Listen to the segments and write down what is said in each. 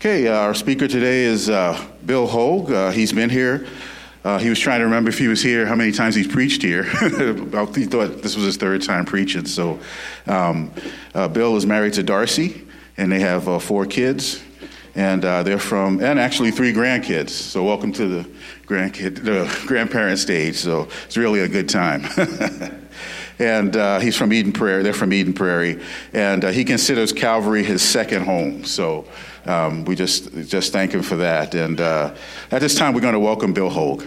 Okay, our speaker today is Bill Hogue. He's been here. He was trying to remember if he was here, how many times he's preached here. He thought this was his third time preaching. So Bill is married to Darcy, and they have 4 kids, and they're and actually 3 grandkids. So welcome to the grandparent stage. So it's really a good time. And he's from Eden Prairie. They're from Eden Prairie, and he considers Calvary his second home. So we just thank him for that. And at this time, we're going to welcome Bill Hogue.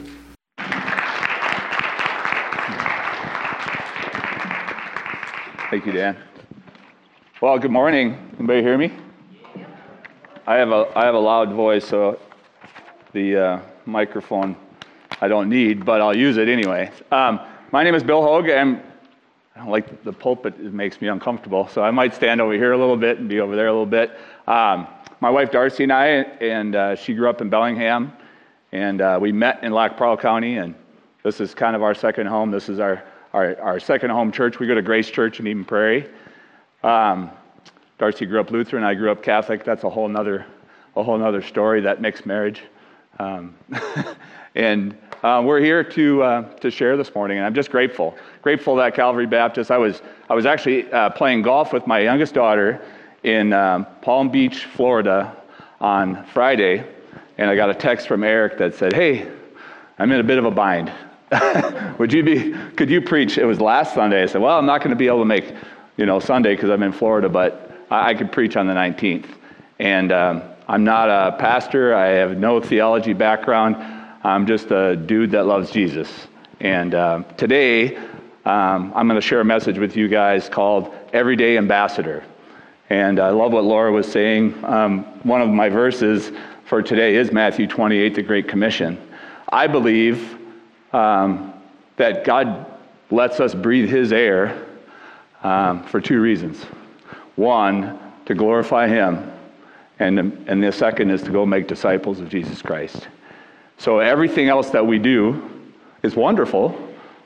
Thank you, Dan. Well, good morning. Anybody hear me? I have a loud voice, so the microphone I don't need, but I'll use it anyway. My name is Bill Hogue. I don't like the pulpit. It makes me uncomfortable, so I might stand over here a little bit and be over there a little bit. My wife Darcy and I, and she grew up in Bellingham, and we met in Lac Pearl County, and this is kind of our second home. This is our second home church. We go to Grace Church in Eden Prairie. Darcy grew up Lutheran. I grew up Catholic. That's a whole nother story, that mixed marriage. And we're here to share this morning, and I'm just grateful that Calvary Baptist. I was actually playing golf with my youngest daughter in Palm Beach, Florida, on Friday, and I got a text from Eric that said, "Hey, I'm in a bit of a bind. Could you preach?" It was last Sunday. I said, "Well, I'm not going to be able to make Sunday because I'm in Florida, but I could preach on the 19th." And I'm not a pastor. I have no theology background. I'm just a dude that loves Jesus. And today, I'm going to share a message with you guys called Everyday Ambassador. And I love what Laura was saying. One of my verses for today is Matthew 28, the Great Commission. I believe that God lets us breathe His air for 2 reasons. One, to glorify Him, and the second is to go make disciples of Jesus Christ. So everything else that we do is wonderful.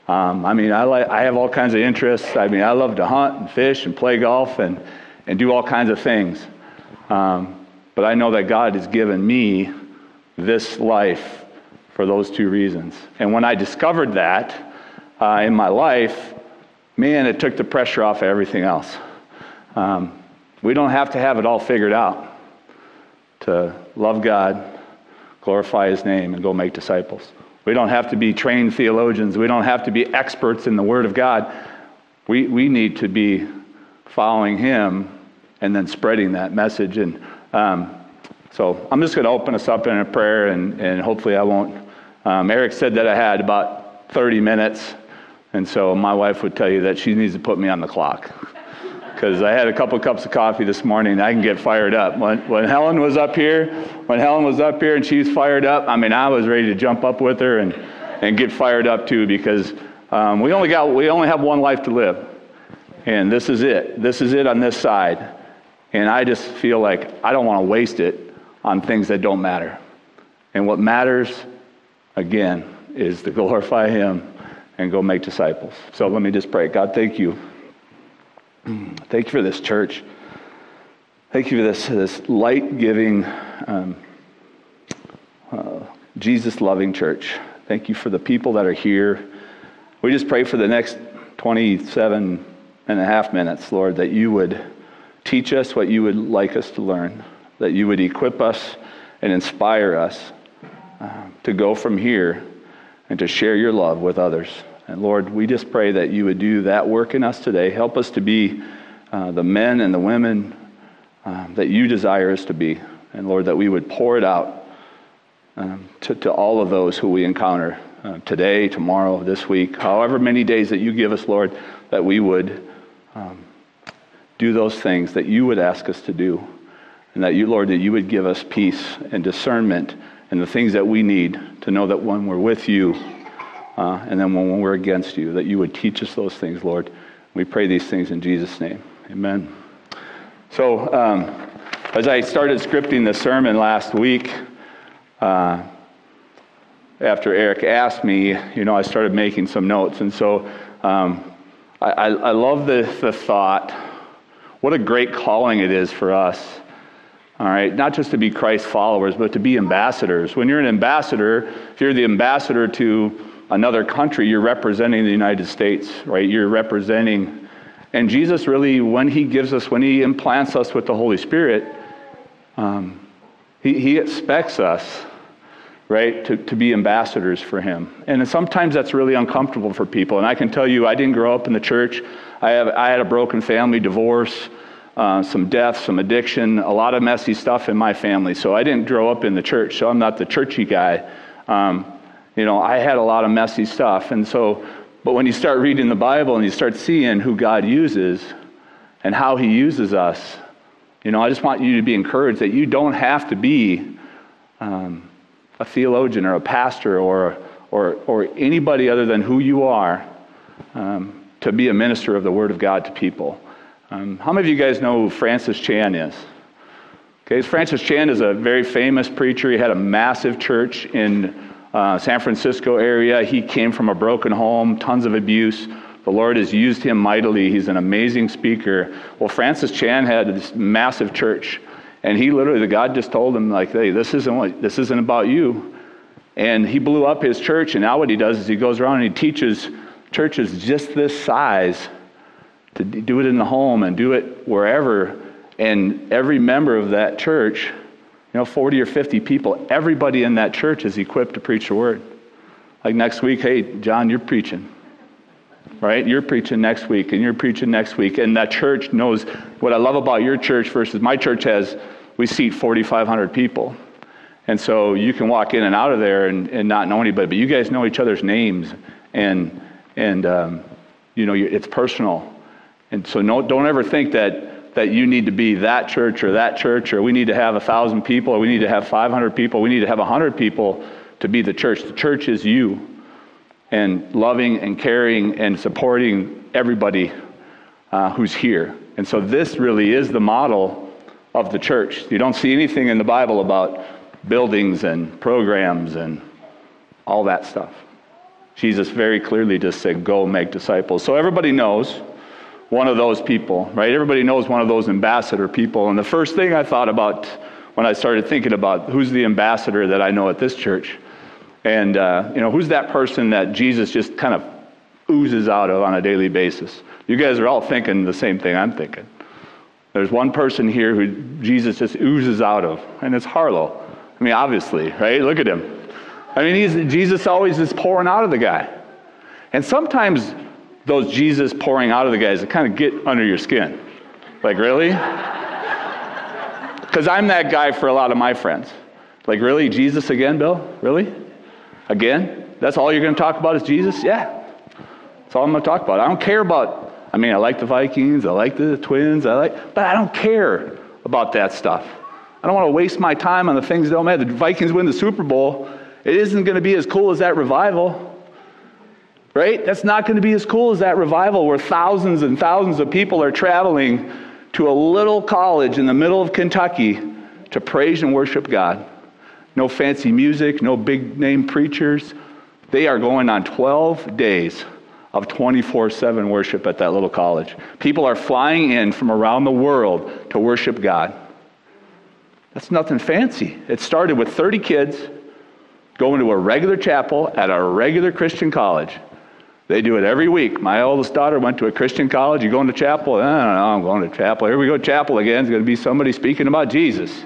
I have all kinds of interests. I love to hunt and fish and play golf and do all kinds of things. But I know that God has given me this life for those 2 reasons. And when I discovered that in my life, man, it took the pressure off of everything else. We don't have to have it all figured out to love God, glorify His name, and go make disciples. We don't have to be trained theologians. We don't have to be experts in the Word of God. We need to be following Him and then spreading that message. And so I'm just going to open us up in a prayer, and hopefully I won't. Eric said that I had about 30 minutes, and so my wife would tell you that she needs to put me on the clock, because I had a couple cups of coffee this morning, and I can get fired up. When Helen was up here and she was fired up, I was ready to jump up with her and get fired up too, because we only have one life to live, and this is it. This is it on this side, and I just feel like I don't want to waste it on things that don't matter. And what matters, again, is to glorify Him and go make disciples. So let me just pray. God, thank you. Thank you for this church. Thank you for this light-giving, Jesus-loving church. Thank you for the people that are here. We just pray for the next 27 and a half minutes, Lord, that you would teach us what you would like us to learn, that you would equip us and inspire us to go from here and to share your love with others. And Lord, we just pray that you would do that work in us today. Help us to be the men and the women that you desire us to be. And Lord, that we would pour it out to all of those who we encounter today, tomorrow, this week, however many days that you give us, Lord, that we would do those things that you would ask us to do. And that you, Lord, that you would give us peace and discernment and the things that we need to know that when we're with you, and then when we're against you, that you would teach us those things, Lord. We pray these things in Jesus' name. Amen. So, as I started scripting the sermon last week, after Eric asked me, I started making some notes. And so, I love the thought, what a great calling it is for us All right, not just to be Christ followers, but to be ambassadors. When you're an ambassador, if you're the ambassador to another country, you're representing the United States, right? You're representing, and Jesus really, when he implants us with the Holy Spirit, he expects us, right, to be ambassadors for him. And sometimes that's really uncomfortable for people. And I can tell you, I didn't grow up in the church. I had a broken family, divorce, some death, some addiction, a lot of messy stuff in my family. So I didn't grow up in the church, so I'm not the churchy guy. I had a lot of messy stuff. And so, but when you start reading the Bible and you start seeing who God uses and how he uses us, I just want you to be encouraged that you don't have to be a theologian or a pastor or anybody other than who you are to be a minister of the Word of God to people. How many of you guys know who Francis Chan is? Okay, Francis Chan is a very famous preacher. He had a massive church in San Francisco area. He came from a broken home, tons of abuse. The Lord has used him mightily. He's an amazing speaker. Well, Francis Chan had this massive church, and God just told him, like, hey, this isn't about you. And he blew up his church, and now what he does is he goes around and he teaches churches just this size to do it in the home and do it wherever. And every member of that church, 40 or 50 people, everybody in that church is equipped to preach the word. Like next week, hey, John, you're preaching. Right? You're preaching next week, and you're preaching next week. And that church knows. What I love about your church versus my church we seat 4,500 people. And so you can walk in and out of there and not know anybody, but you guys know each other's names, and it's personal. And so don't ever think that you need to be that church, or we need to have 1,000 people, or we need to have 500 people, we need to have 100 people to be the church. The church is you, and loving and caring and supporting everybody who's here. And so this really is the model of the church. You don't see anything in the Bible about buildings and programs and all that stuff. Jesus very clearly just said, go make disciples. So everybody knows one of those people, right? Everybody knows one of those ambassador people. And the first thing I thought about when I started thinking about who's the ambassador that I know at this church, and who's that person that Jesus just kind of oozes out of on a daily basis? You guys are all thinking the same thing I'm thinking. There's one person here who Jesus just oozes out of, and it's Harlow. I mean, obviously, right? Look at him. I mean, Jesus always is pouring out of the guy. And sometimes those Jesus pouring out of the guys that kind of get under your skin. Like, really? Because I'm that guy for a lot of my friends. Like, really? Jesus again, Bill? Really? Again? That's all you're going to talk about is Jesus? Yeah. That's all I'm going to talk about. I don't care about, I like the Vikings, I like the Twins, but I don't care about that stuff. I don't want to waste my time on the things that don't matter. The Vikings win the Super Bowl. It isn't going to be as cool as that revival. Right? That's not going to be as cool as that revival where thousands and thousands of people are traveling to a little college in the middle of Kentucky to praise and worship God. No fancy music, no big name preachers. They are going on 12 days of 24/7 worship at that little college. People are flying in from around the world to worship God. That's nothing fancy. It started with 30 kids going to a regular chapel at a regular Christian college. They do it every week. My oldest daughter went to a Christian college. You going to chapel? I don't know, I'm going to chapel. Here we go, chapel again. It's going to be somebody speaking about Jesus.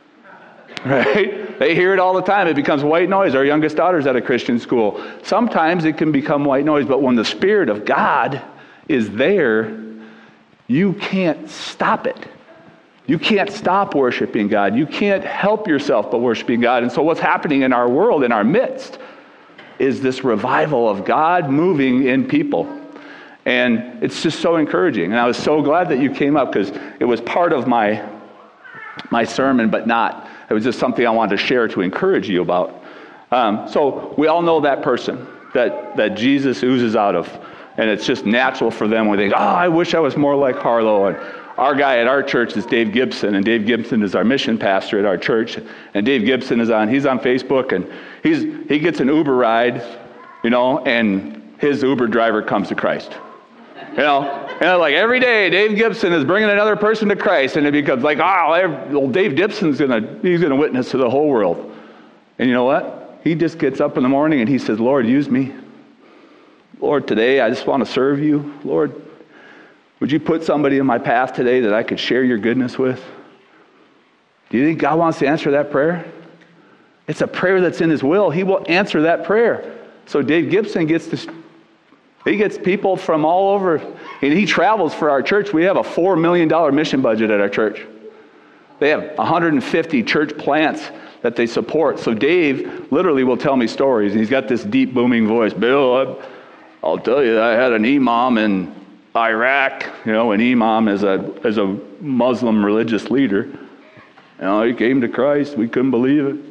Right? They hear it all the time. It becomes white noise. Our youngest daughter's at a Christian school. Sometimes it can become white noise, but when the Spirit of God is there, you can't stop it. You can't stop worshiping God. You can't help yourself but worshiping God. And so what's happening in our world, in our midst, is this revival of God moving in people. And it's just so encouraging. And I was so glad that you came up because it was part of my sermon, but not. It was just something I wanted to share to encourage you about. So we all know that person that Jesus oozes out of. And it's just natural for them when they think, I wish I was more like Harlow. And our guy at our church is Dave Gibson, and Dave Gibson is our mission pastor at our church. And Dave Gibson he's on Facebook, and he gets an Uber ride, and his Uber driver comes to Christ. Like every day, Dave Gibson is bringing another person to Christ, and it becomes like, well, Dave Gibson's he's gonna witness to the whole world. And you know what? He just gets up in the morning and he says, Lord, use me. Lord, today I just want to serve you. Lord, would you put somebody in my path today that I could share your goodness with? Do you think God wants to answer that prayer? It's a prayer that's in his will. He will answer that prayer. So Dave Gibson gets people from all over, and he travels for our church. We have a $4 million mission budget at our church. They have 150 church plants that they support. So Dave literally will tell me stories, and he's got this deep, booming voice. Bill, I'll tell you, I had an imam in Iraq. An imam is a Muslim religious leader. He came to Christ. We couldn't believe it.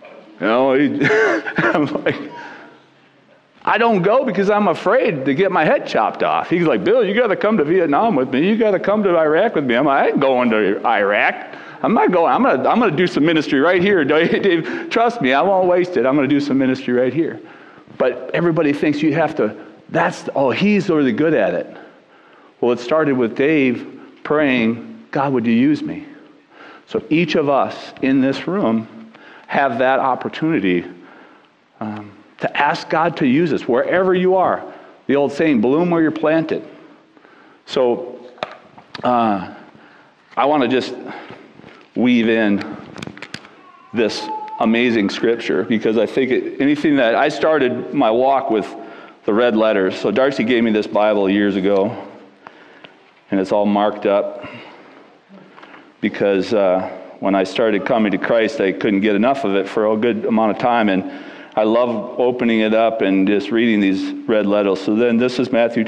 I'm like, I don't go because I'm afraid to get my head chopped off. He's like, Bill, you got to come to Vietnam with me. You got to come to Iraq with me. I'm like, I ain't going to Iraq. I'm not going. I'm going to do some ministry right here. Dave, trust me, I won't waste it. I'm going to do some ministry right here. But everybody thinks you have to. He's really good at it. Well, it started with Dave praying, God, would you use me? So each of us in this room have that opportunity to ask God to use us wherever you are. The old saying, bloom where you're planted. So I want to just weave in this amazing scripture because I think I started my walk with the red letters. So Darcy gave me this Bible years ago, and it's all marked up because when I started coming to Christ, I couldn't get enough of it for a good amount of time, and I love opening it up and just reading these red letters. So then this is Matthew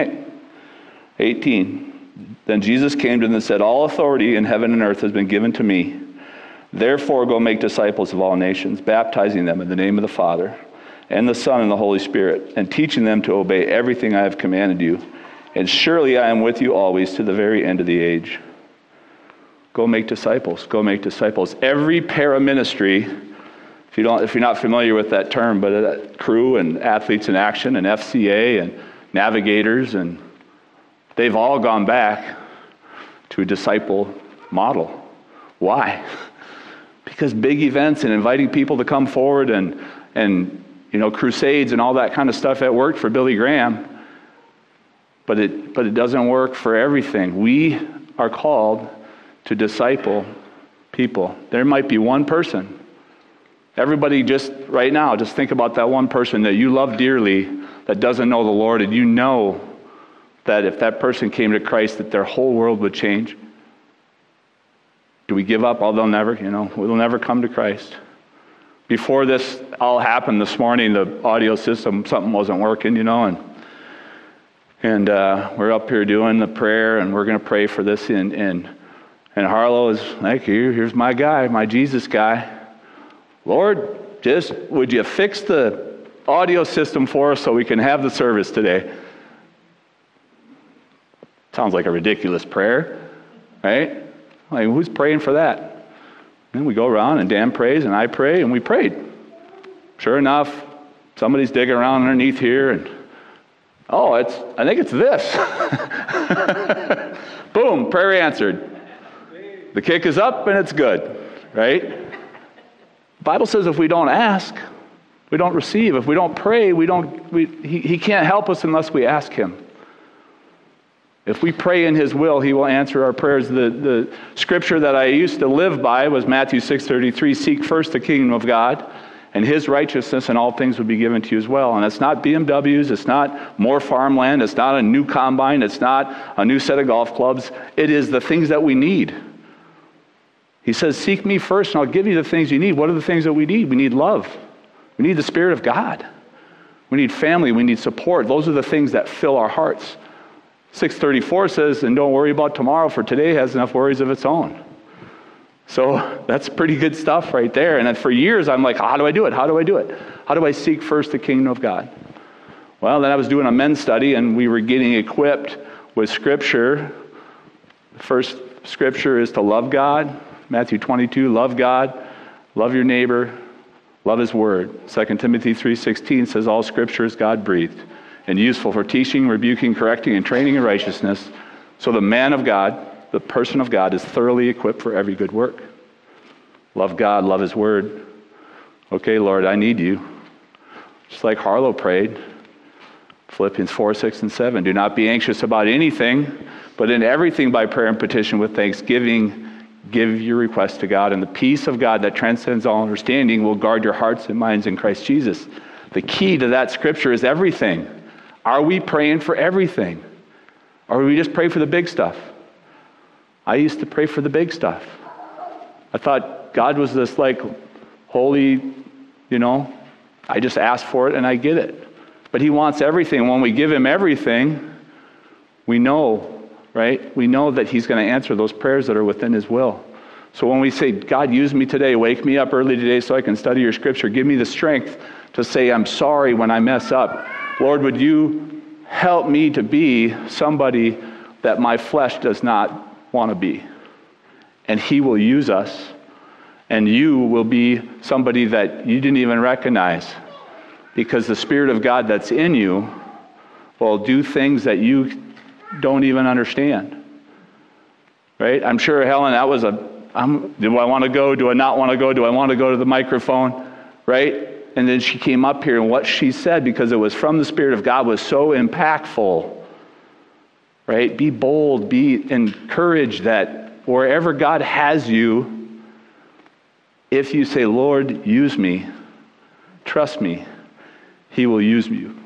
28:18. Then Jesus came to them and said, all authority in heaven and earth has been given to me. Therefore go make disciples of all nations, baptizing them in the name of the Father and the Son and the Holy Spirit, and teaching them to obey everything I have commanded you. And surely I am with you always to the very end of the age. Go make disciples. Go make disciples. Every para-ministry, if you're not familiar with that term, but crew and athletes in action and FCA and navigators, and they've all gone back to a disciple model. Why? Because big events and inviting people to come forward and crusades and all that kind of stuff, that worked for Billy Graham, but it doesn't work for everything. We are called to disciple people. There might be one person. Everybody just right now, just think about that one person that you love dearly that doesn't know the Lord, and you know that if that person came to Christ, that their whole world would change. Do we give up? They'll never come to Christ. Before this all happened this morning, the audio system, something wasn't working, and we're up here doing the prayer, and we're going to pray for this, and Harlow is like, here's my guy, my Jesus guy. Lord, just would you fix the audio system for us so we can have the service today? Sounds like a ridiculous prayer, right? Like, who's praying for that? And we go around, and Dan prays, and I pray, and we prayed. Sure enough, somebody's digging around underneath here, and I think it's this. Boom, prayer answered. The kick is up, and it's good, right? The Bible says if we don't ask, we don't receive. If we don't pray, he can't help us unless we ask him. If we pray in his will, he will answer our prayers. The scripture that I used to live by was Matthew 6:33, seek first the kingdom of God and his righteousness, and all things will be given to you as well. And it's not BMWs, it's not more farmland, it's not a new combine, it's not a new set of golf clubs. It is the things that we need. He says, seek me first and I'll give you the things you need. What are the things that we need? We need love. We need the Spirit of God. We need family. We need support. Those are the things that fill our hearts. 6:34 says, and don't worry about tomorrow, for today has enough worries of its own. So that's pretty good stuff right there. And then for years, I'm like, how do I do it? How do I do it? How do I seek first the kingdom of God? Well, then I was doing a men's study, and we were getting equipped with Scripture. The first Scripture is to love God. Matthew 22, love God, love your neighbor, love his word. 2 Timothy 3:16 says all Scripture is God-breathed and useful for teaching, rebuking, correcting, and training in righteousness. So the man of God, the person of God, is thoroughly equipped for every good work. Love God, love his word. Okay, Lord, I need you. Just like Harlow prayed, Philippians 4, 6, and 7. Do not be anxious about anything, but in everything by prayer and petition with thanksgiving, give your requests to God, and the peace of God that transcends all understanding will guard your hearts and minds in Christ Jesus. The key to that scripture is everything. Are we praying for everything? Or do we just pray for the big stuff? I used to pray for the big stuff. I thought God was this like holy, I just ask for it and I get it. But he wants everything. When we give him everything, we know, right? We know that he's going to answer those prayers that are within his will. So when we say, God, use me today, wake me up early today so I can study your scripture, give me the strength to say I'm sorry when I mess up. Lord, would you help me to be somebody that my flesh does not want to be? And he will use us, and you will be somebody that you didn't even recognize, because the Spirit of God that's in you will do things that you don't even understand. Right? I'm sure, Helen, that was do I want to go? Do I not want to go? Do I want to go to the microphone? Right? And then she came up here, and what she said, because it was from the Spirit of God, was so impactful. Right? Be bold, be encouraged that wherever God has you, if you say, Lord, use me, trust me, he will use you.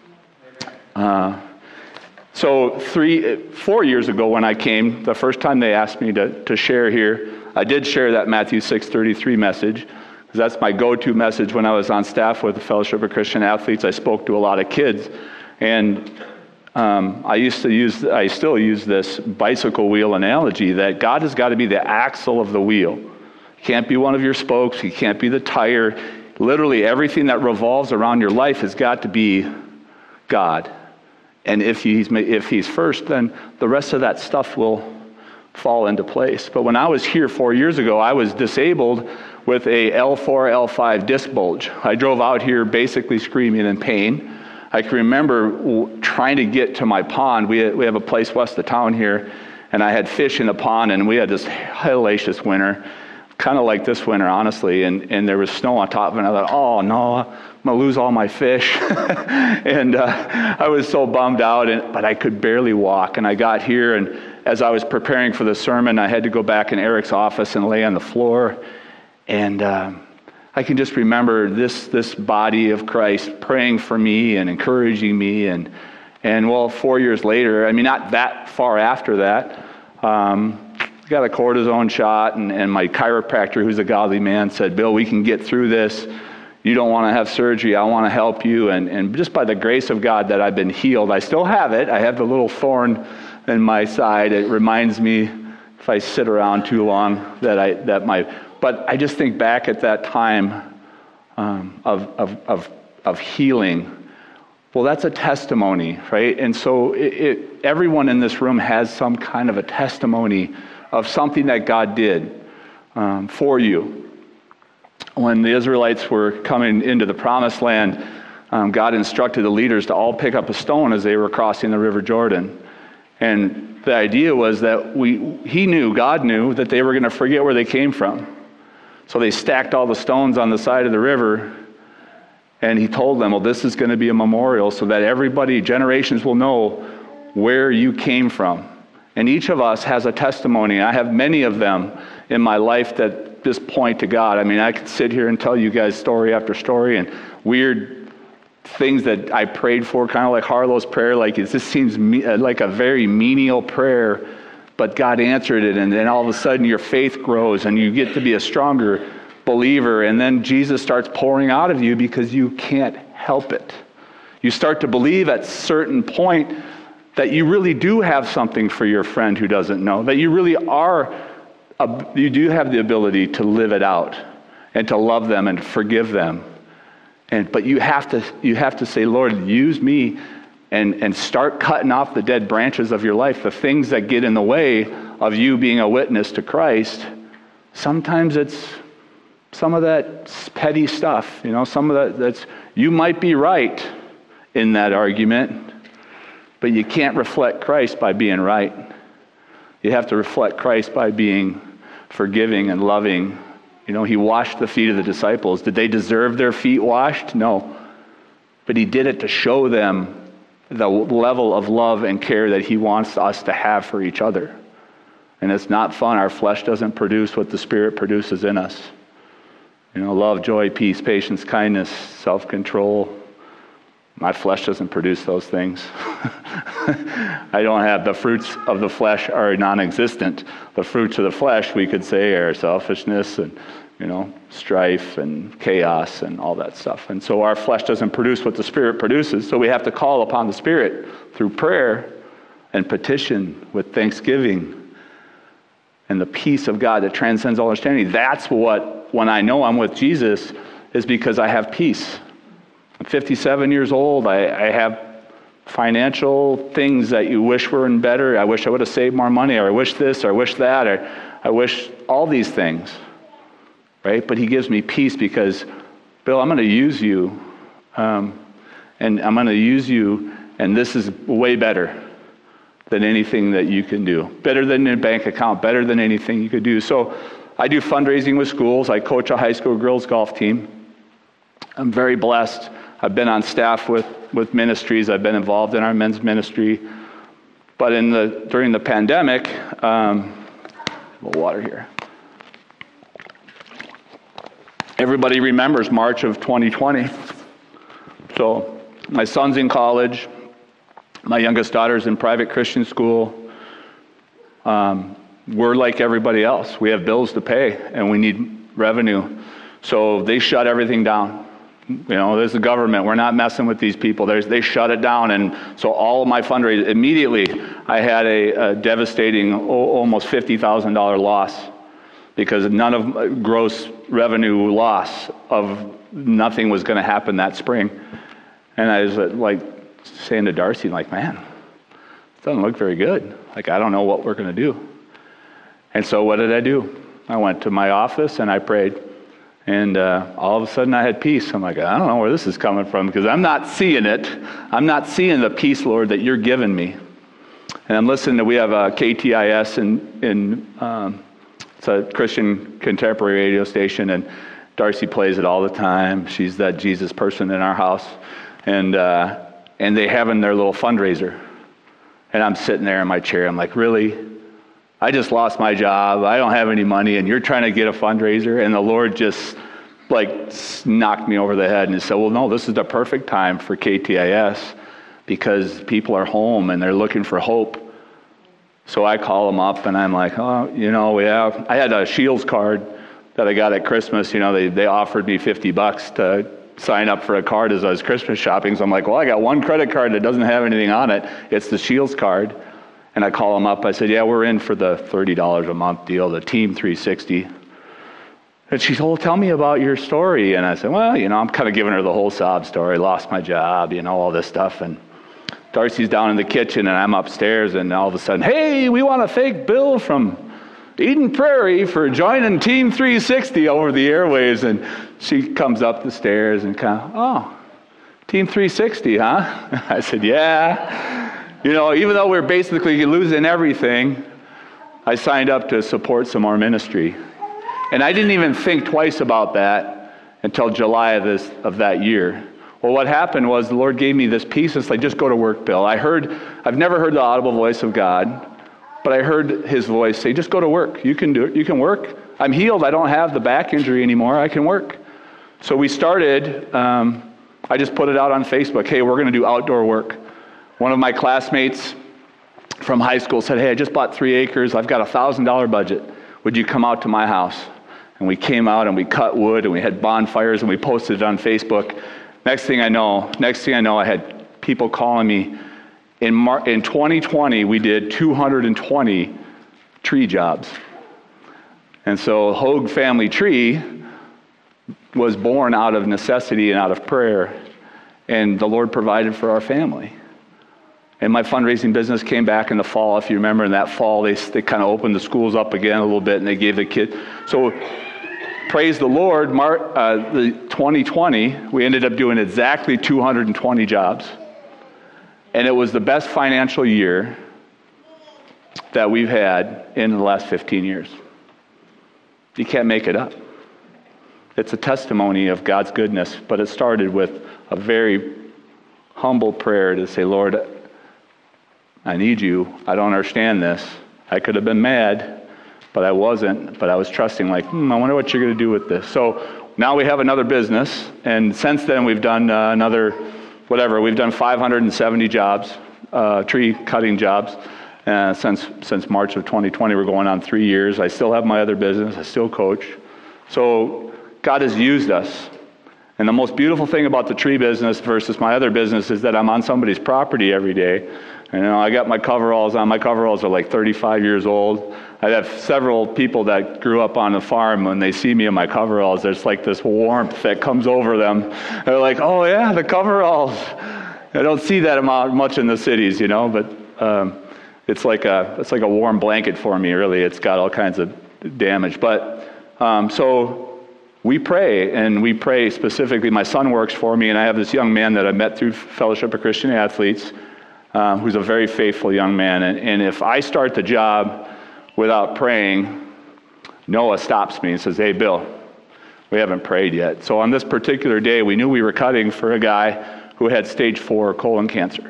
So 4 years ago when I came, the first time they asked me to share here, I did share that Matthew 6:33 message, because that's my go-to message when I was on staff with the Fellowship of Christian Athletes. I spoke to a lot of kids, and I still use this bicycle wheel analogy, that God has got to be the axle of the wheel. He can't be one of your spokes. He can't be the tire. Literally everything that revolves around your life has got to be God. And if he's first, then the rest of that stuff will fall into place. But when I was here 4 years ago, I was disabled with a L4, L5 disc bulge. I drove out here basically screaming in pain. I can remember trying to get to my pond. We have a place west of town here, and I had fish in the pond, and we had this hellacious winter, kind of like this winter, honestly, and there was snow on top of it, and I thought, oh no, I'm going to lose all my fish. And I was so bummed out, but I could barely walk. And I got here, and as I was preparing for the sermon, I had to go back in Eric's office and lay on the floor. And I can just remember this body of Christ praying for me and encouraging me. And 4 years later, I mean, not that far after that, got a cortisone shot, and my chiropractor, who's a godly man, said, Bill, we can get through this. You don't want to have surgery. I want to help you. And just by the grace of God that I've been healed. I still have it. I have the little thorn in my side. It reminds me if I sit around too long but I just think back at that time of healing. Well, that's a testimony, right? And so everyone in this room has some kind of a testimony of something that God did for you. When the Israelites were coming into the Promised Land, God instructed the leaders to all pick up a stone as they were crossing the River Jordan. And the idea was that God knew that they were going to forget where they came from. So they stacked all the stones on the side of the river, and he told them, well, this is going to be a memorial so that everybody, generations will know where you came from. And each of us has a testimony. I have many of them in my life that just point to God. I mean, I could sit here and tell you guys story after story and weird things that I prayed for, kind of like Harlow's prayer. Like, it just seems like a very menial prayer, but God answered it, and then all of a sudden your faith grows and you get to be a stronger believer, and then Jesus starts pouring out of you because you can't help it. You start to believe at a certain point that you really do have something for your friend who doesn't know, that you really you do have the ability to live it out and to love them and forgive them. But you have to say, Lord, use me, and start cutting off the dead branches of your life, the things that get in the way of you being a witness to Christ. Sometimes it's some of that petty stuff, some of that's, you might be right in that argument, but you can't reflect Christ by being right. You have to reflect Christ by being forgiving and loving. He washed the feet of the disciples. Did they deserve their feet washed? No. But he did it to show them the level of love and care that he wants us to have for each other. And it's not fun. Our flesh doesn't produce what the Spirit produces in us. Love, joy, peace, patience, kindness, self-control. My flesh doesn't produce those things. I don't have the fruits of the flesh are non-existent. The fruits of the flesh, we could say, are selfishness and strife and chaos and all that stuff. And so our flesh doesn't produce what the Spirit produces. So we have to call upon the Spirit through prayer and petition with thanksgiving and the peace of God that transcends all understanding. That's what, when I know I'm with Jesus, is because I have peace. I'm 57 years old. I have financial things that you wish were better. I wish I would have saved more money, or I wish this, or I wish that, or I wish all these things, right? But he gives me peace because, Bill, I'm going to use you, and I'm going to use you, and this is way better than anything that you can do. Better than a bank account, better than anything you could do. So I do fundraising with schools. I coach a high school girls golf team. I'm very blessed. I've been on staff with ministries. I've been involved in our men's ministry. But during the pandemic, a little water here. Everybody remembers March of 2020. So my son's in college. My youngest daughter's in private Christian school. We're like everybody else. We have bills to pay, and we need revenue. So they shut everything down. There's the government. We're not messing with these people. They shut it down. And so all of my fundraising, immediately, I had a devastating, almost $50,000 loss because none of gross revenue loss of nothing was going to happen that spring. And I was like saying to Darcy, man, it doesn't look very good. I don't know what we're going to do. And so what did I do? I went to my office and I prayed. And all of a sudden I had peace. I'm like, I don't know where this is coming from because I'm not seeing it. I'm not seeing the peace, Lord, that you're giving me. And I'm listening to, we have a KTIS it's a Christian contemporary radio station, and Darcy plays it all the time. She's that Jesus person in our house. And they having their little fundraiser. And I'm sitting there in my chair. I'm like, really? I just lost my job. I don't have any money, and you're trying to get a fundraiser? And the Lord just knocked me over the head and said, well, no, this is the perfect time for KTIS because people are home and they're looking for hope. So I call them up and I'm like, I had a Shields card that I got at Christmas. They offered me $50 to sign up for a card as I was Christmas shopping. So I'm like, well, I got one credit card that doesn't have anything on it. It's the Shields card. And I call them up. I said, yeah, we're in for the $30 a month deal, the Team 360. And she said, well, tell me about your story. And I said, well, I'm kind of giving her the whole sob story. Lost my job, all this stuff. And Darcy's down in the kitchen, and I'm upstairs. And all of a sudden, hey, we want to thank Bill from Eden Prairie for joining Team 360 over the airwaves. And she comes up the stairs and Team 360, huh? I said, yeah. Even though we're basically losing everything, I signed up to support some more ministry. And I didn't even think twice about that until July of that year. Well, what happened was the Lord gave me this peace. It's like, just go to work, Bill. I've never heard the audible voice of God, but I heard his voice say, just go to work. You can do it. You can work. I'm healed. I don't have the back injury anymore. I can work. So we started, I just put it out on Facebook. Hey, we're going to do outdoor work. One of my classmates from high school said, hey, I just bought 3 acres. I've got a $1,000 budget. Would you come out to my house? And we came out and we cut wood and we had bonfires and we posted it on Facebook. Next thing I know, I had people calling me. In 2020, we did 220 tree jobs. And so Hogue Family Tree was born out of necessity and out of prayer. And the Lord provided for our family. And my fundraising business came back in the fall. If you remember, in that fall, they kind of opened the schools up again a little bit, and they gave the kids. So praise the Lord, the 2020, we ended up doing exactly 220 jobs. And it was the best financial year that we've had in the last 15 years. You can't make it up. It's a testimony of God's goodness, but it started with a very humble prayer to say, Lord, I need you. I don't understand this. I could have been mad, but I wasn't. But I was trusting, like, I wonder what you're going to do with this. So now we have another business, and since then we've done we've done 570 jobs, tree cutting jobs. Since March of 2020, we're going on 3 years. I still have my other business. I still coach. So God has used us. And the most beautiful thing about the tree business versus my other business is that I'm on somebody's property every day. And, I got my coveralls on. My coveralls are like 35 years old. I have several people that grew up on a farm. When they see me in my coveralls, there's like this warmth that comes over them. They're like, oh yeah, the coveralls. I don't see that much in the cities, but it's like a warm blanket for me, really. It's got all kinds of damage. But so we pray, and we pray specifically. My son works for me, and I have this young man that I met through Fellowship of Christian Athletes, who's a very faithful young man. And if I start the job without praying, Noah stops me and says, hey, Bill, we haven't prayed yet. So on this particular day, we knew we were cutting for a guy who had stage 4 colon cancer.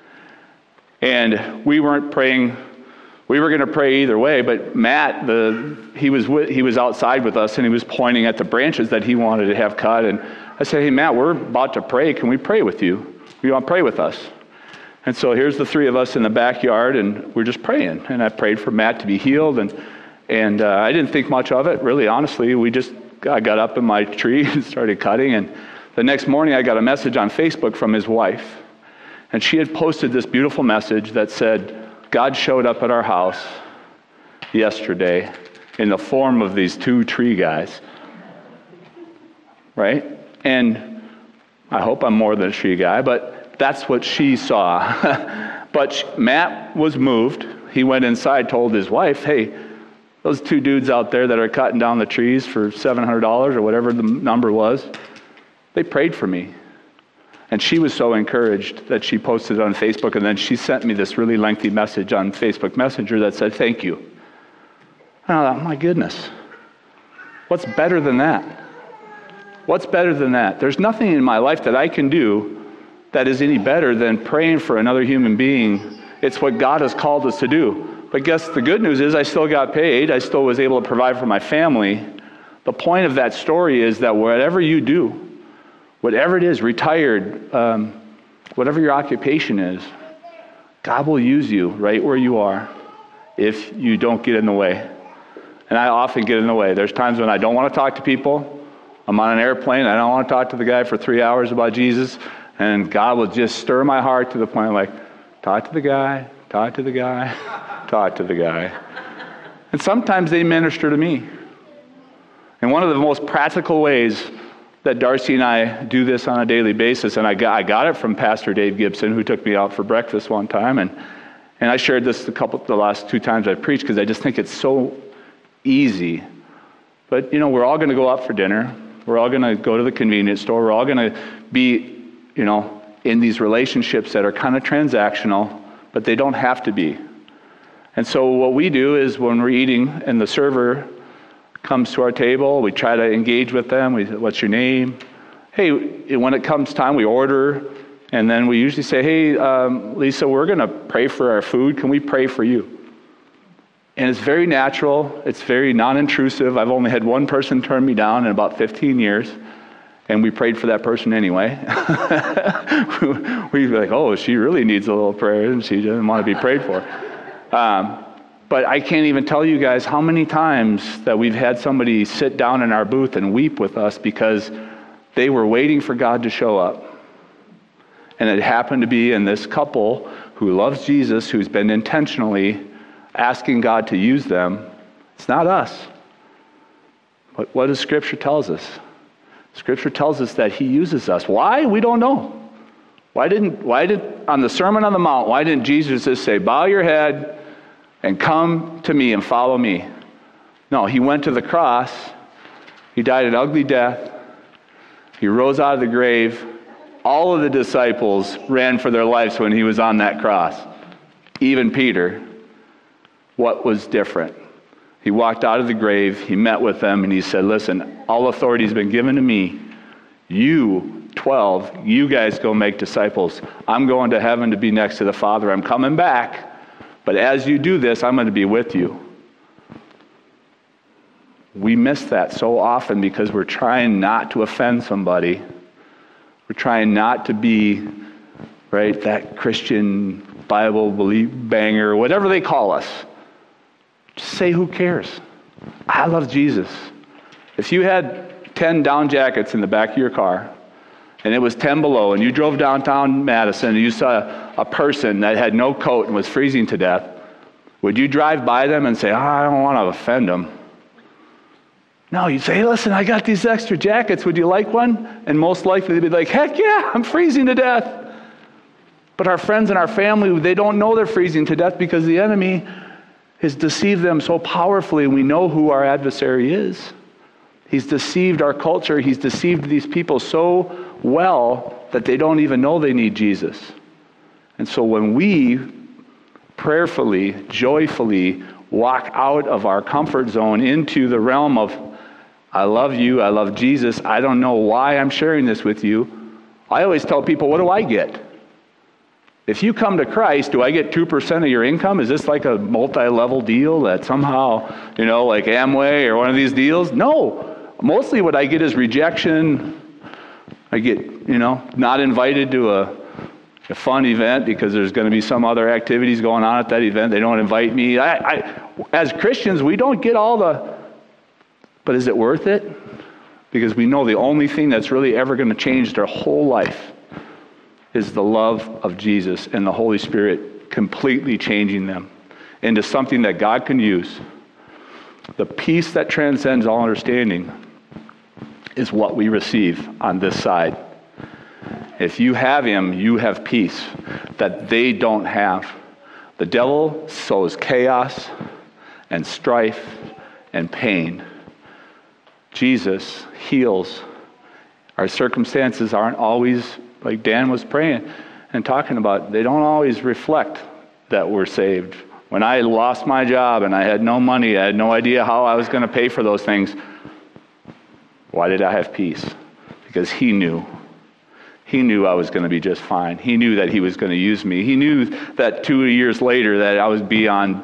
And we weren't praying. We were going to pray either way, but Matt, he was outside with us, and he was pointing at the branches that he wanted to have cut. And I said, hey, Matt, we're about to pray. Can we pray with you? You want to pray with us? And so here's the 3 of us in the backyard, and we're just praying. And I prayed for Matt to be healed, and I didn't think much of it, really, honestly. I got up in my tree and started cutting, and the next morning I got a message on Facebook from his wife. And she had posted this beautiful message that said, God showed up at our house yesterday in the form of these 2 tree guys. Right? And I hope I'm more than a tree guy, but that's what she saw. But Matt was moved. He went inside, told his wife, hey, those 2 dudes out there that are cutting down the trees for $700 or whatever the number was, they prayed for me. And she was so encouraged that she posted it on Facebook, and then she sent me this really lengthy message on Facebook Messenger that said, thank you. And I thought, my goodness, what's better than that? What's better than that? There's nothing in my life that I can do that is any better than praying for another human being. It's what God has called us to do. But guess the good news is I still got paid. I still was able to provide for my family. The point of that story is that whatever you do, whatever it is, retired, whatever your occupation is, God will use you right where you are if you don't get in the way. And I often get in the way. There's times when I don't want to talk to people. I'm on an airplane. I don't want to talk to the guy for 3 hours about Jesus. And God will just stir my heart to the point like, talk to the guy, talk to the guy, talk to the guy. And sometimes they minister to me. And one of the most practical ways that Darcy and I do this on a daily basis, and I got it from Pastor Dave Gibson, who took me out for breakfast one time, and I shared this the last 2 times I've preached because I just think it's so easy. But we're all going to go out for dinner. We're all going to go to the convenience store. We're all going to be, in these relationships that are kind of transactional, but they don't have to be. And so what we do is when we're eating and the server comes to our table, we try to engage with them. What's your name? Hey, when it comes time, we order, and then we usually say, hey, Lisa, we're going to pray for our food. Can we pray for you? And it's very natural. It's very non-intrusive. I've only had one person turn me down in about 15 years, and we prayed for that person anyway. We'd be like, oh, she really needs a little prayer, and she doesn't want to be prayed for. But I can't even tell you guys how many times that we've had somebody sit down in our booth and weep with us because they were waiting for God to show up. And it happened to be in this couple who loves Jesus, who's been intentionally asking God to use them. It's not us. But what does Scripture tells us? Scripture tells us that He uses us. Why? We don't know. Why did on the Sermon on the Mount, why didn't Jesus just say, bow your head and come to me and follow me? No, He went to the cross. He died an ugly death. He rose out of the grave. All of the disciples ran for their lives when he was on that cross. Even Peter. What was different? He walked out of the grave, he met with them, and he said, listen, all authority has been given to me. You, 12, you guys go make disciples. I'm going to heaven to be next to the Father. I'm coming back. But as you do this, I'm going to be with you. We miss that so often because we're trying not to offend somebody. We're trying not to be, right, that Christian Bible banger, whatever they call us. Just say, who cares? I love Jesus. If you had 10 down jackets in the back of your car, and it was 10 below, and you drove downtown Madison, and you saw a person that had no coat and was freezing to death, would you drive by them and say, I don't want to offend them? No, you'd say, hey, listen, I got these extra jackets. Would you like one? And most likely they'd be like, heck yeah, I'm freezing to death. But our friends and our family, they don't know they're freezing to death because the enemy has deceived them so powerfully, and we know who our adversary is. He's deceived our culture. He's deceived these people so well that they don't even know they need Jesus. And so when we prayerfully, joyfully walk out of our comfort zone into the realm of, I love you, I love Jesus, I don't know why I'm sharing this with you. I always tell people, what do I get? If you come to Christ, do I get 2% of your income? Is this like a multi-level deal that somehow, like Amway or one of these deals? No. Mostly what I get is rejection. I get, not invited to a fun event because there's going to be some other activities going on at that event. They don't invite me. As Christians, we don't get all but is it worth it? Because we know the only thing that's really ever going to change their whole life is the love of Jesus and the Holy Spirit completely changing them into something that God can use. The peace that transcends all understanding is what we receive on this side. If you have Him, you have peace that they don't have. The devil sows chaos and strife and pain. Jesus heals. Our circumstances aren't always, like Dan was praying and talking about, they don't always reflect that we're saved. When I lost my job and I had no money, I had no idea how I was going to pay for those things. Why did I have peace? Because He knew. He knew I was going to be just fine. He knew that He was going to use me. He knew that 2 years later that I would be on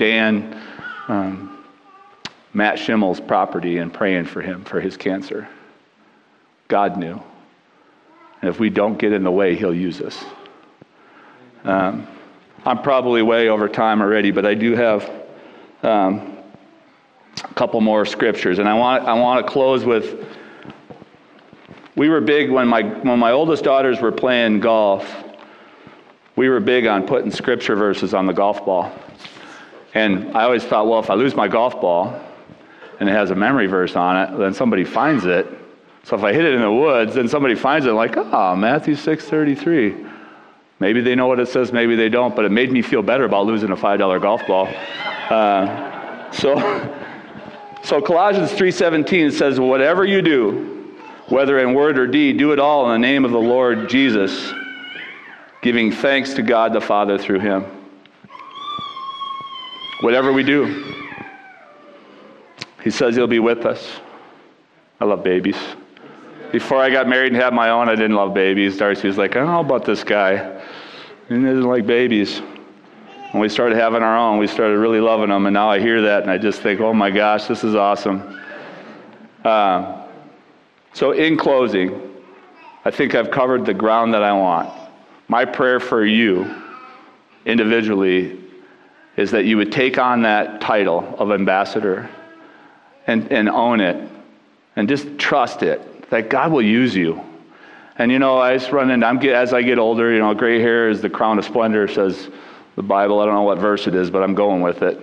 Matt Schimmel's property and praying for him for his cancer. God knew. And if we don't get in the way, He'll use us. I'm probably way over time already, but I do have a couple more scriptures. And I want to close with, we were big when my oldest daughters were playing golf, we were big on putting scripture verses on the golf ball. And I always thought, well, if I lose my golf ball and it has a memory verse on it, then somebody finds it. So if I hit it in the woods, then somebody finds it like, Matthew 6:33. Maybe they know what it says, maybe they don't, but it made me feel better about losing a $5 golf ball. So Colossians 3:17 says, whatever you do, whether in word or deed, do it all in the name of the Lord Jesus, giving thanks to God the Father through Him. Whatever we do, He says He'll be with us. I love babies. Before I got married and had my own, I didn't love babies. Darcy was like, I don't know about this guy. He doesn't like babies. When we started having our own, we started really loving them, and now I hear that, and I just think, oh my gosh, this is awesome. So in closing, I think I've covered the ground that I want. My prayer for you, individually, is that you would take on that title of ambassador and own it, and just trust it, that God will use you. And I just run into, as I get older, gray hair is the crown of splendor, says the Bible. I don't know what verse it is, but I'm going with it.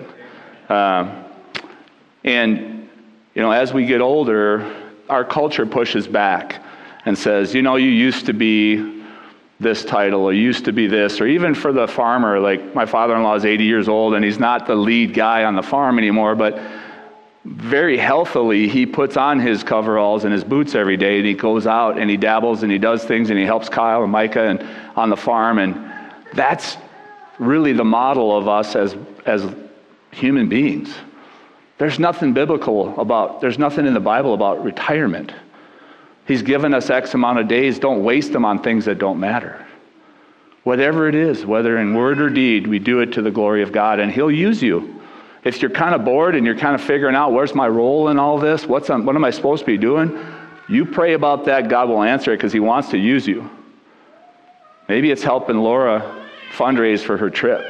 As we get older, our culture pushes back and says, you used to be this title, or used to be this, or even for the farmer, like my father-in-law is 80 years old, and he's not the lead guy on the farm anymore, but very healthily, he puts on his coveralls and his boots every day, and he goes out and he dabbles and he does things and he helps Kyle and Micah and on the farm. And that's really the model of us as human beings. There's nothing in the Bible about retirement. He's given us X amount of days. Don't waste them on things that don't matter. Whatever it is, whether in word or deed, we do it to the glory of God, and he'll use you. If you're kind of bored and you're kind of figuring out, where's my role in all this? What am I supposed to be doing? You pray about that. God will answer it because he wants to use you. Maybe it's helping Laura fundraise for her trip.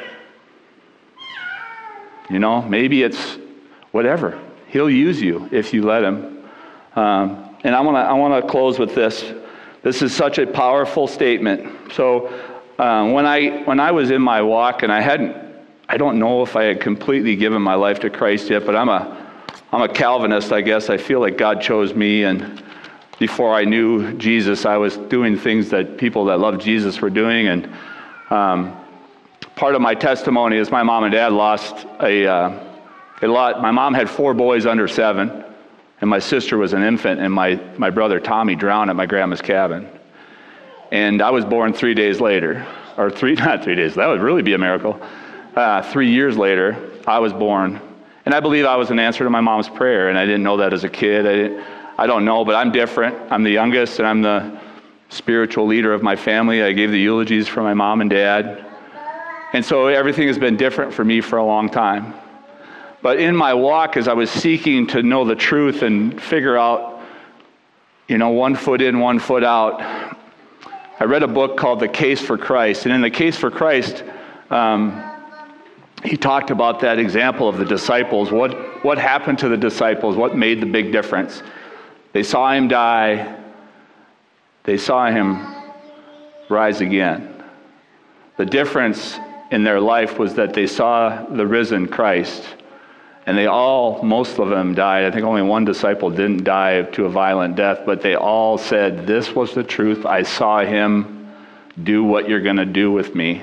Maybe it's whatever. He'll use you if you let him. And I want to close with this. This is such a powerful statement. So when I was in my walk, and I don't know if I had completely given my life to Christ yet, but I'm a Calvinist, I guess. I feel like God chose me, and before I knew Jesus, I was doing things that people that love Jesus were doing. And part of my testimony is my mom and dad lost a lot. My mom had 4 boys under 7, and my sister was an infant, and my brother Tommy drowned at my grandma's cabin. And I was born 3 days later, not 3 days, that would really be a miracle. 3 years later, I was born. And I believe I was an answer to my mom's prayer, and I didn't know that as a kid. I don't know, but I'm different. I'm the youngest, and I'm the spiritual leader of my family. I gave the eulogies for my mom and dad. And so everything has been different for me for a long time. But in my walk, as I was seeking to know the truth and figure out, 1 foot in, 1 foot out, I read a book called The Case for Christ. And in The Case for Christ, he talked about that example of the disciples. What happened to the disciples? What made the big difference? They saw him die. They saw him rise again. The difference in their life was that they saw the risen Christ. And most of them died. I think only one disciple didn't die to a violent death, but they all said, this was the truth. I saw him. Do what you're going to do with me.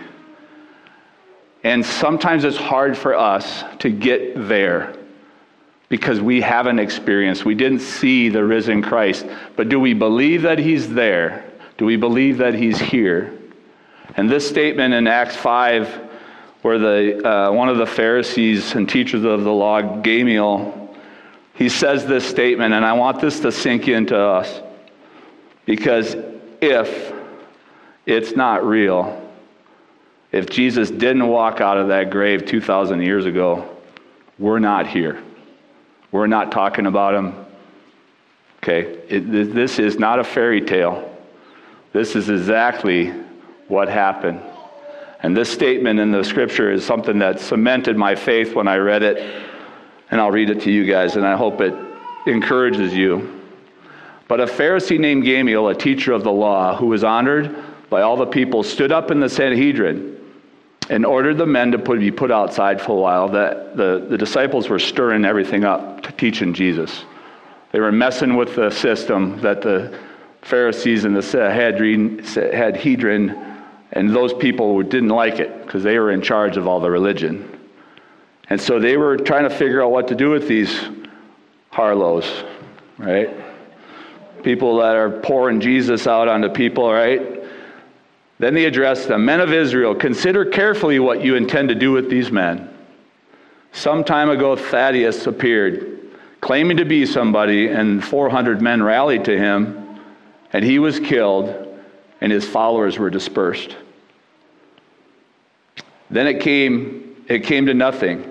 And sometimes it's hard for us to get there because we haven't experienced, we didn't see the risen Christ. But do we believe that he's there? Do we believe that he's here? And this statement in Acts 5, where one of the Pharisees and teachers of the law, Gamaliel, he says this statement, and I want this to sink into us, because if it's not real, if Jesus didn't walk out of that grave 2,000 years ago, we're not here. We're not talking about him. Okay, this is not a fairy tale. This is exactly what happened. And this statement in the scripture is something that cemented my faith when I read it. And I'll read it to you guys, and I hope it encourages you. But a Pharisee named Gamaliel, a teacher of the law, who was honored by all the people, stood up in the Sanhedrin and ordered the men to be put outside for a while. That the disciples were stirring everything up to teaching Jesus. They were messing with the system that the Pharisees and the Sanhedrin and those people didn't like it because they were in charge of all the religion. And so they were trying to figure out what to do with these Harlows, right? People that are pouring Jesus out onto people, right? Then they addressed them, men of Israel, consider carefully what you intend to do with these men. Some time ago, Thaddeus appeared, claiming to be somebody, and 400 men rallied to him, and he was killed, and his followers were dispersed. Then it came to nothing.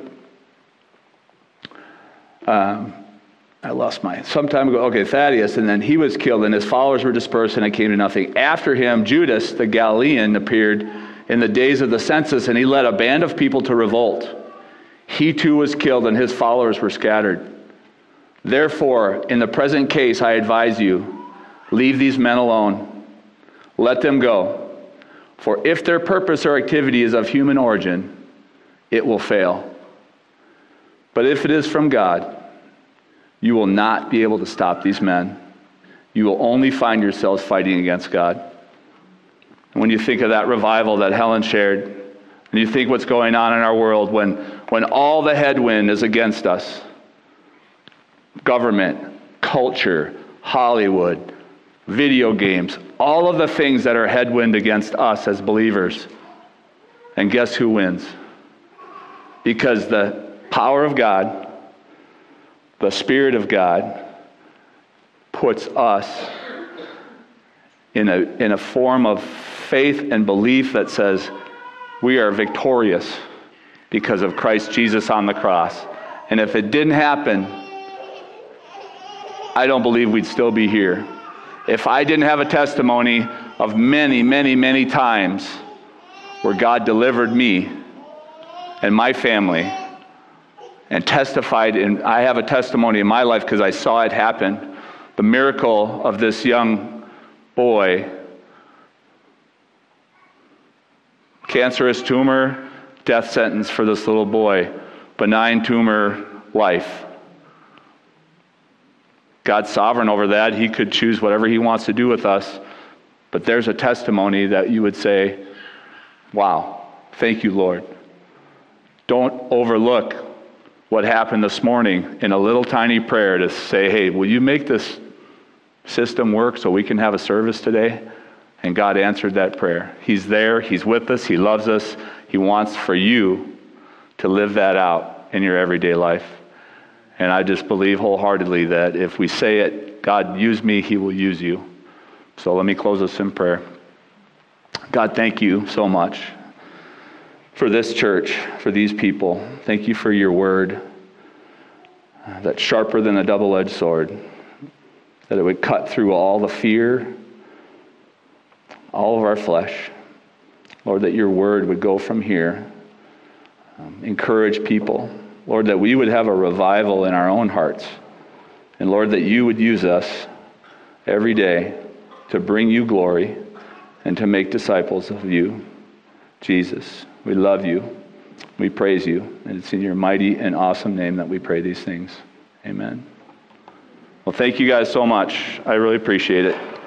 Some time ago, Thaddeus, and then he was killed, and his followers were dispersed, and it came to nothing. After him, Judas the Galilean appeared in the days of the census, and he led a band of people to revolt. He too was killed, and his followers were scattered. Therefore, in the present case, I advise you, leave these men alone. Let them go. For if their purpose or activity is of human origin, it will fail. But if it is from God, you will not be able to stop these men. You will only find yourselves fighting against God. And when you think of that revival that Helen shared, and you think what's going on in our world when all the headwind is against us, government, culture, Hollywood, video games, all of the things that are headwind against us as believers. And guess who wins? Because the power of God, the Spirit of God, puts us in a form of faith and belief that says we are victorious because of Christ Jesus on the cross. And if it didn't happen, I don't believe we'd still be here. If I didn't have a testimony of many, many, many times where God delivered me and my family and testified, and I have a testimony in my life because I saw it happen, the miracle of this young boy, cancerous tumor, death sentence for this little boy, benign tumor, life. God's sovereign over that. He could choose whatever he wants to do with us. But there's a testimony that you would say, wow, thank you, Lord. Don't overlook what happened this morning in a little tiny prayer to say, hey, will you make this system work so we can have a service today? And God answered that prayer. He's there. He's with us. He loves us. He wants for you to live that out in your everyday life. And I just believe wholeheartedly that if we say it, God, use me, he will use you. So let me close this in prayer. God, thank you so much for this church, for these people. Thank you for your word that's sharper than a double-edged sword, that it would cut through all the fear, all of our flesh. Lord, that your word would go from here, encourage people. Lord, that we would have a revival in our own hearts. And Lord, that you would use us every day to bring you glory and to make disciples of you, Jesus. We love you. We praise you. And it's in your mighty and awesome name that we pray these things. Amen. Well, thank you guys so much. I really appreciate it.